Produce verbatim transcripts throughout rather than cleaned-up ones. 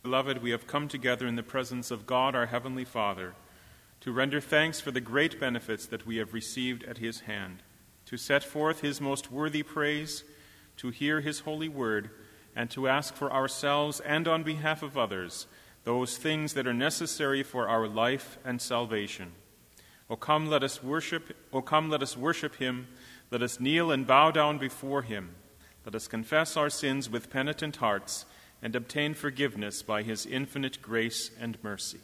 beloved, we have come together in the presence of God, our Heavenly Father, to render thanks for the great benefits that we have received at his hand, to set forth his most worthy praise, to hear his holy word, and to ask for ourselves and on behalf of others those things that are necessary for our life and salvation. O come, let us worship, O come, let us worship him. Let us kneel and bow down before him. Let us confess our sins with penitent hearts and obtain forgiveness by his infinite grace and mercy.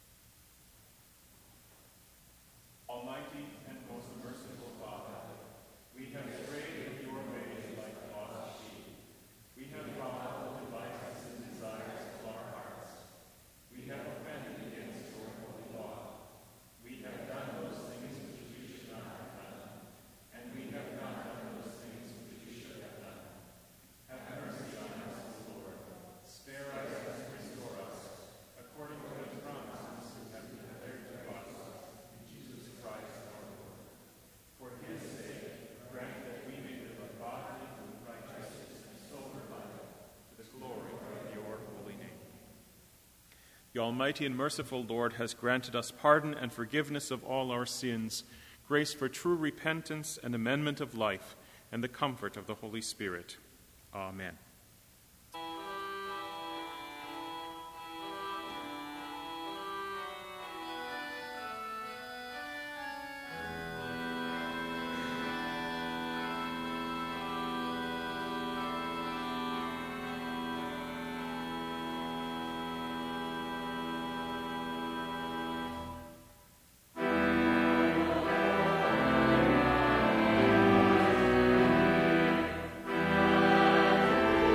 Almighty and most merciful Father, we have strayed in your ways like lost sheep. We have followed the vices and desires of our hearts. We have offended against your holy law. We have done those things which we should not have done, and we have not done those things which we should have done. Have mercy on us, O Lord. Spare us and restore us, according to the promises you have declared to us in Jesus Christ our Lord. For his sake, grant that we may live a godly, righteous, and sober life to the glory of your holy name. The Almighty and merciful Lord has granted us pardon and forgiveness of all our sins, grace for true repentance and amendment of life, and the comfort of the Holy Spirit. Amen. Thank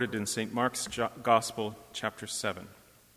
in Saint Mark's Gospel, chapter seven.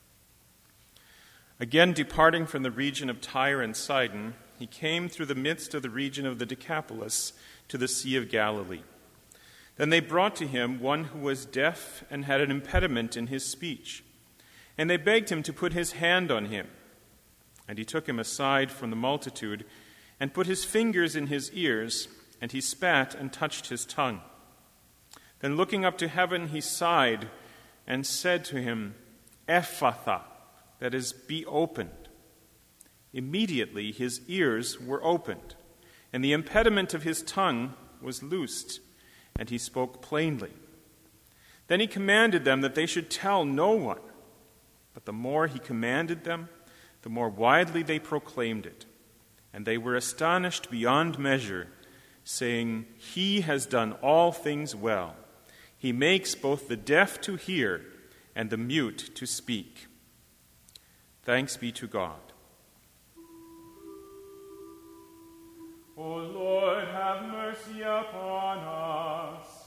Again, departing from the region of Tyre and Sidon, he came through the midst of the region of the Decapolis to the Sea of Galilee. Then they brought to him one who was deaf and had an impediment in his speech, and they begged him to put his hand on him. And he took him aside from the multitude and put his fingers in his ears, and he spat and touched his tongue. Then looking up to heaven, he sighed and said to him, Ephphatha, that is, be opened. Immediately his ears were opened, and the impediment of his tongue was loosed, and he spoke plainly. Then he commanded them that they should tell no one. But the more he commanded them, the more widely they proclaimed it. And they were astonished beyond measure, saying, He has done all things well. He makes both the deaf to hear and the mute to speak. Thanks be to God. O Lord, have mercy upon us.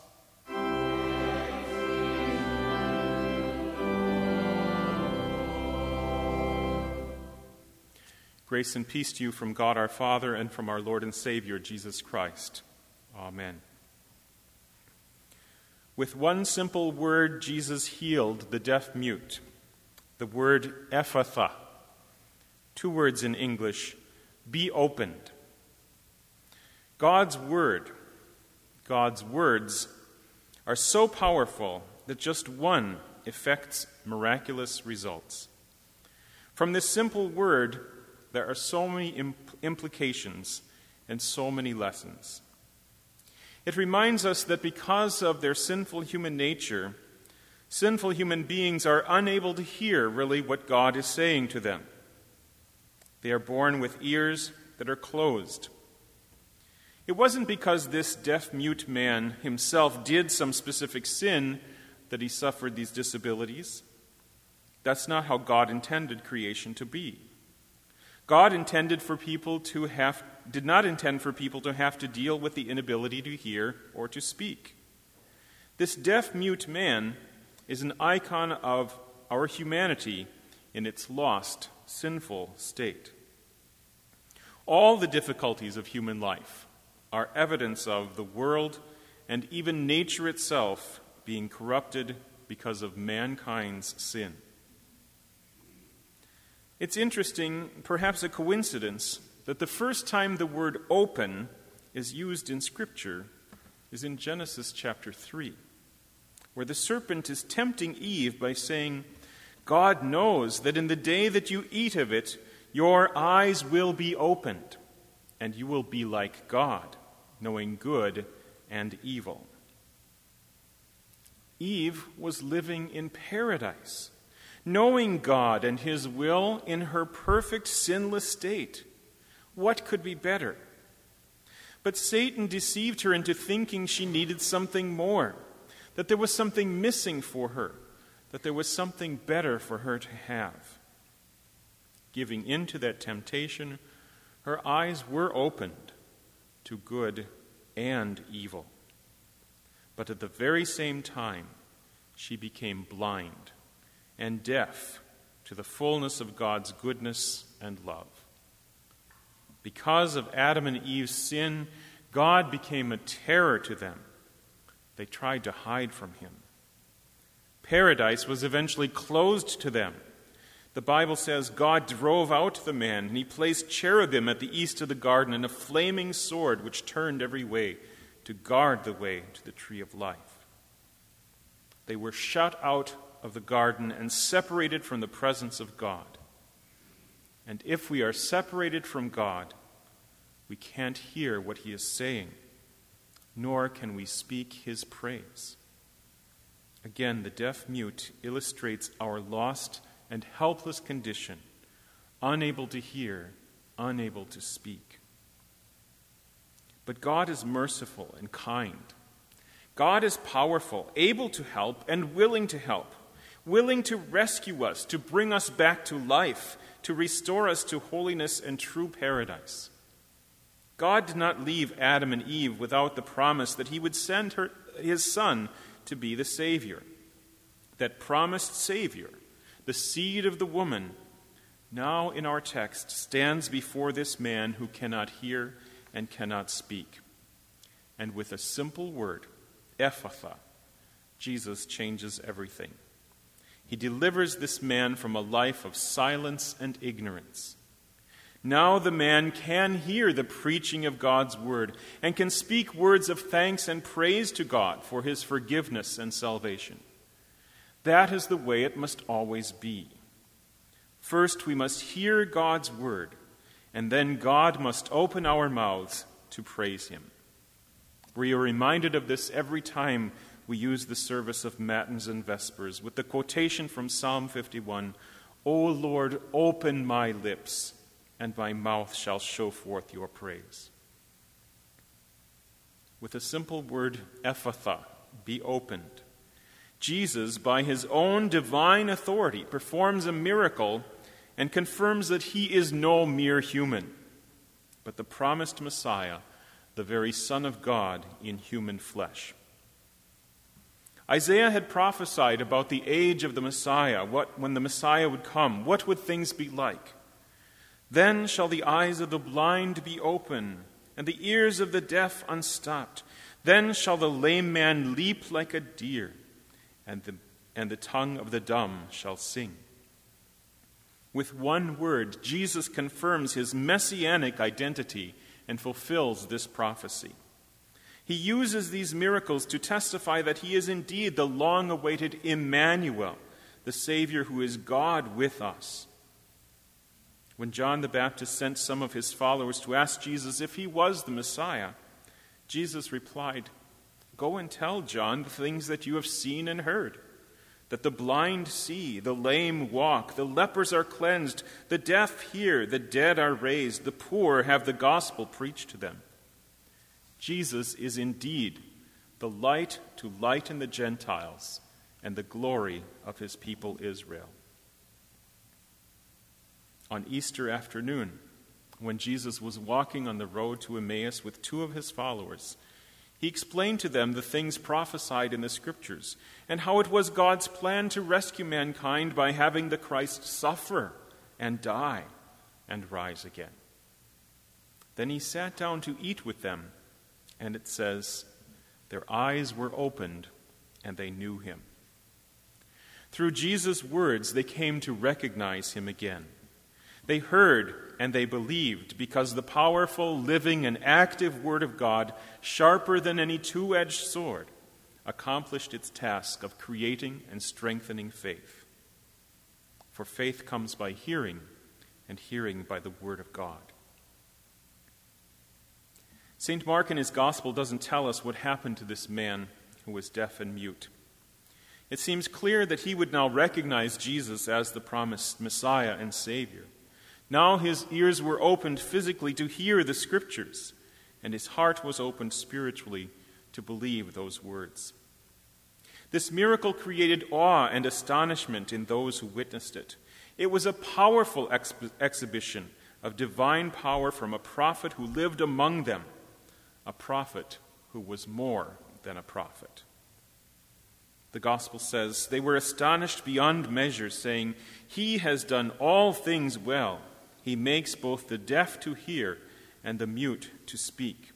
Grace and peace to you from God our Father and from our Lord and Savior, Jesus Christ. Amen. With one simple word, Jesus healed the deaf-mute. The word Ephphatha. Two words in English, be opened. God's word, God's words, are so powerful that just one effects miraculous results. From this simple word, there are so many impl- implications and so many lessons. It reminds us that because of their sinful human nature, sinful human beings are unable to hear really what God is saying to them. They are born with ears that are closed. It wasn't because this deaf-mute man himself did some specific sin that he suffered these disabilities. That's not how God intended creation to be. God intended for people to have, did not intend for people to have to deal with the inability to hear or to speak. This deaf-mute man is an icon of our humanity in its lost, sinful state. All the difficulties of human life are evidence of the world and even nature itself being corrupted because of mankind's sin. It's interesting, perhaps a coincidence, that the first time the word open is used in Scripture is in Genesis chapter three, where the serpent is tempting Eve by saying, God knows that in the day that you eat of it, your eyes will be opened, and you will be like God, knowing good and evil. Eve was living in paradise, knowing God and His will in her perfect, sinless state. What could be better? But Satan deceived her into thinking she needed something more, that there was something missing for her, that there was something better for her to have. Giving in to that temptation, her eyes were opened to good and evil. But at the very same time, she became blind and deaf to the fullness of God's goodness and love. Because of Adam and Eve's sin, God became a terror to them. They tried to hide from Him. Paradise was eventually closed to them. The Bible says God drove out the man, and He placed cherubim at the east of the garden and a flaming sword which turned every way to guard the way to the tree of life. They were shut out of the garden and separated from the presence of God. And if we are separated from God, we can't hear what He is saying, nor can we speak His praise. Again, the deaf-mute illustrates our lost and helpless condition, unable to hear, unable to speak. But God is merciful and kind. God is powerful, able to help, and willing to help. Willing to rescue us, to bring us back to life, to restore us to holiness and true paradise. God did not leave Adam and Eve without the promise that He would send her, His Son to be the Savior, that promised Savior, the seed of the woman, now in our text stands before this man who cannot hear and cannot speak. And with a simple word, Ephphatha, Jesus changes everything. He delivers this man from a life of silence and ignorance. Now the man can hear the preaching of God's word and can speak words of thanks and praise to God for his forgiveness and salvation. That is the way it must always be. First, we must hear God's word, and then God must open our mouths to praise him. We are reminded of this every time we use the service of Matins and Vespers with the quotation from Psalm fifty-one, "O Lord, open my lips, and my mouth shall show forth your praise." With a simple word, Ephphatha, be opened, Jesus, by his own divine authority, performs a miracle and confirms that he is no mere human, but the promised Messiah, the very Son of God in human flesh. Isaiah had prophesied about the age of the Messiah, what, when the Messiah would come, what would things be like? Then shall the eyes of the blind be open, and the ears of the deaf unstopped. Then shall the lame man leap like a deer, and the, and the tongue of the dumb shall sing. With one word, Jesus confirms his messianic identity and fulfills this prophecy. He uses these miracles to testify that he is indeed the long-awaited Emmanuel, the Savior who is God with us. When John the Baptist sent some of his followers to ask Jesus if he was the Messiah, Jesus replied, "Go and tell John the things that you have seen and heard, that the blind see, the lame walk, the lepers are cleansed, the deaf hear, the dead are raised, the poor have the gospel preached to them." Jesus is indeed the light to lighten the Gentiles and the glory of his people Israel. On Easter afternoon, when Jesus was walking on the road to Emmaus with two of his followers, he explained to them the things prophesied in the Scriptures and how it was God's plan to rescue mankind by having the Christ suffer and die and rise again. Then he sat down to eat with them, and it says, their eyes were opened and they knew him. Through Jesus' words, they came to recognize him again. They heard and they believed because the powerful, living, and active Word of God, sharper than any two-edged sword, accomplished its task of creating and strengthening faith. For faith comes by hearing, and hearing by the Word of God. Saint Mark in his Gospel doesn't tell us what happened to this man who was deaf and mute. It seems clear that he would now recognize Jesus as the promised Messiah and Savior. Now his ears were opened physically to hear the Scriptures, and his heart was opened spiritually to believe those words. This miracle created awe and astonishment in those who witnessed it. It was a powerful ex- exhibition of divine power from a prophet who lived among them, a prophet who was more than a prophet. The Gospel says, they were astonished beyond measure, saying, "He has done all things well. He makes both the deaf to hear and the mute to speak."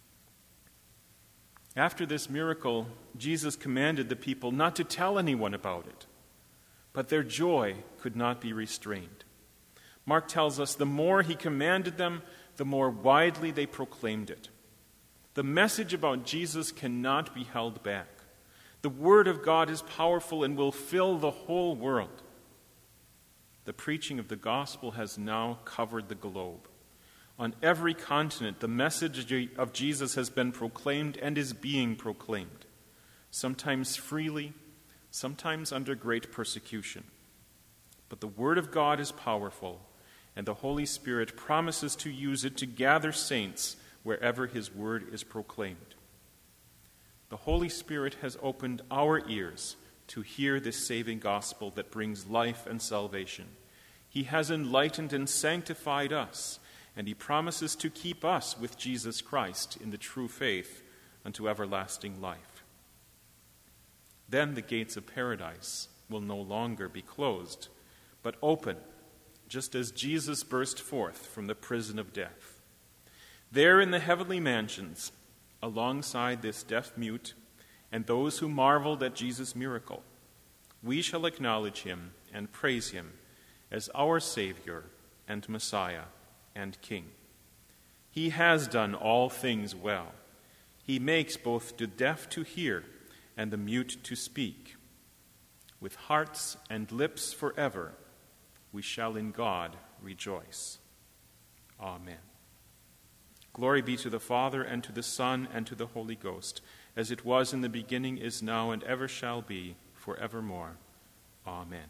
After this miracle, Jesus commanded the people not to tell anyone about it, but their joy could not be restrained. Mark tells us the more he commanded them, the more widely they proclaimed it. The message about Jesus cannot be held back. The Word of God is powerful and will fill the whole world. The preaching of the gospel has now covered the globe. On every continent, the message of Jesus has been proclaimed and is being proclaimed, sometimes freely, sometimes under great persecution. But the Word of God is powerful, and the Holy Spirit promises to use it to gather saints wherever his word is proclaimed. The Holy Spirit has opened our ears to hear this saving gospel that brings life and salvation. He has enlightened and sanctified us, and he promises to keep us with Jesus Christ in the true faith unto everlasting life. Then the gates of paradise will no longer be closed, but open, just as Jesus burst forth from the prison of death. There in the heavenly mansions, alongside this deaf-mute and those who marveled at Jesus' miracle, we shall acknowledge him and praise him as our Savior and Messiah and King. He has done all things well. He makes both the deaf to hear and the mute to speak. With hearts and lips forever, we shall in God rejoice. Amen. Glory be to the Father, and to the Son, and to the Holy Ghost, as it was in the beginning, is now, and ever shall be, forevermore. Amen.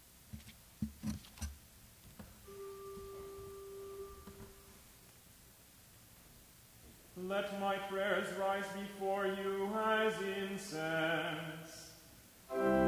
Let my prayers rise before you as incense.